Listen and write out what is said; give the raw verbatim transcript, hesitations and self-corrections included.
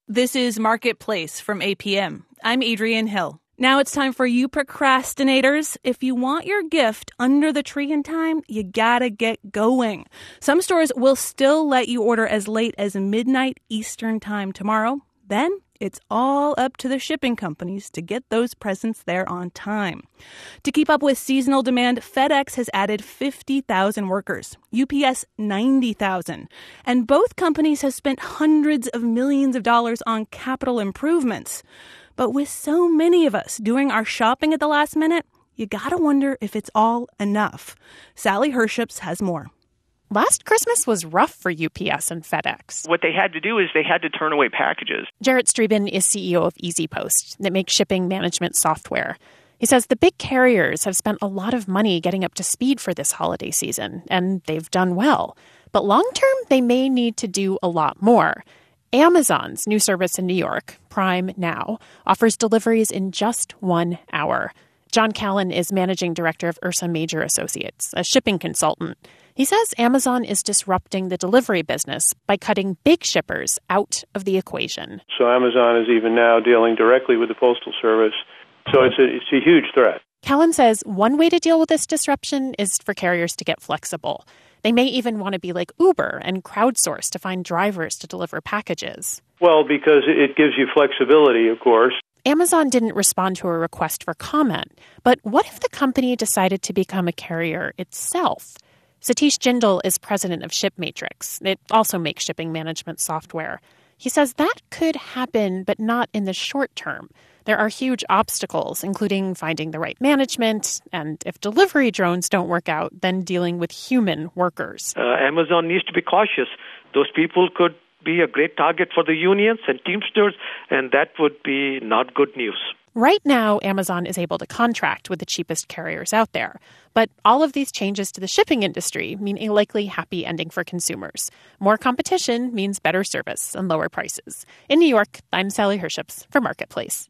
This is Marketplace from A P M. I'm Adrienne Hill. Now it's time for you procrastinators. If you want your gift under the tree in time, you gotta get going. Some stores will still let you order as late as midnight Eastern time tomorrow. Then it's all up to the shipping companies to get those presents there on time. To keep up with seasonal demand, FedEx has added fifty thousand workers, U P S ninety thousand. And both companies have spent hundreds of millions of dollars on capital improvements. But with so many of us doing our shopping at the last minute, you gotta wonder if it's all enough. Sally Herships has more. Last Christmas was rough for U P S and FedEx. What they had to do is they had to turn away packages. Jarrett Streben is C E O of EasyPost, that makes shipping management software. He says the big carriers have spent a lot of money getting up to speed for this holiday season, and they've done well. But long-term, they may need to do a lot more. Amazon's new service in New York, Prime Now, offers deliveries in just one hour. John Callan is managing director of Ursa Major Associates, a shipping consultant. He says Amazon is disrupting the delivery business by cutting big shippers out of the equation. So Amazon is even now dealing directly with the Postal Service. So it's a, it's a huge threat. Callan says one way to deal with this disruption is for carriers to get flexible. They may even want to be like Uber and crowdsource to find drivers to deliver packages. Well, because it gives you flexibility, of course. Amazon didn't respond to a request for comment. But what if the company decided to become a carrier itself? Satish Jindal is president of ShipMatrix. It also makes shipping management software. He says that could happen, but not in the short term. There are huge obstacles, including finding the right management, and if delivery drones don't work out, then dealing with human workers. Uh, Amazon needs to be cautious. Those people could be a great target for the unions and Teamsters, and that would be not good news. Right now, Amazon is able to contract with the cheapest carriers out there. But all of these changes to the shipping industry mean a likely happy ending for consumers. More competition means better service and lower prices. In New York, I'm Sally Herships for Marketplace.